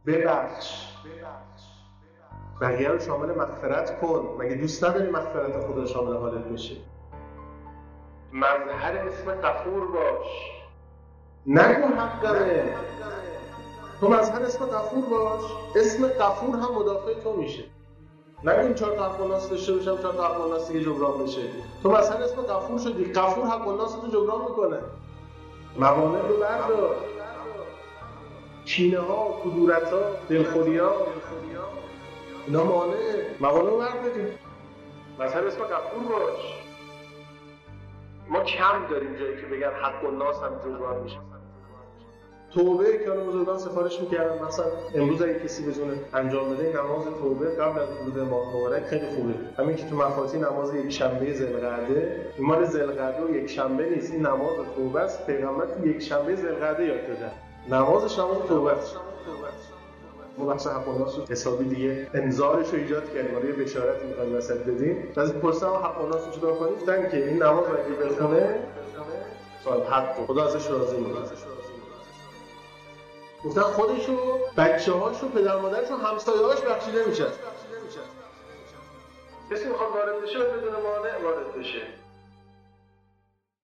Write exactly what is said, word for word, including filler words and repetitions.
ببخش، بقیه رو شامل مغفرت کن. مگه دوست نداری مغفرت خدا شامل حالت بشه؟ مظهر اسم غفور باش، نگو حقمه. تو مظهر اسم غفور باش، اسم غفور هم مدافع تو میشه. نگو این چهار تا حق الناس داشته باشم، چهار تا حق الناس دیگه جبران بشه. تو مظهر اسم غفور شدی، غفور حق الناس رو جبران میکنه. موانع رو بردار، کینه ها، کدورت ها، دلخوری ها، اینا مانعه. موانع رو برداریم، مظهر اسم غفور باش. ما کم داریم جایی که بگن حق الناس هم جبران میشه. توبه که الان بزرگان سفارش میکردن، مثلا امروز اگه کسی بتونه انجام بده نماز توبه قبل از ورود ماه مبارک خیلی خوبه. همین که تو مفاتیح نماز یک شنبه ذوالقعده، این مال ذوالقعده و یک شنبه نیست، این نماز توبه است. پیغمبر تو یک شنبه ذوالقعده یاد دادن نمازش نماز توبه است. ما بحث حق الناس رو حسابی دیگه انذارش رو ایجاد کردیم، ما یه بشارت می‌خوایم وسط بدیم. از پرسیدم حق الناس رو چیکار کنیم؟ گفتن که این نماز اگه بخونه صاحب حق خدا ازش راضی میشه. گفتن خودشو، بچه‌هاشو، پدر مادرشو، همسایه‌هاش بخشیده میشه. کسی میخواد وارد بشه بدون مانع وارد بشه.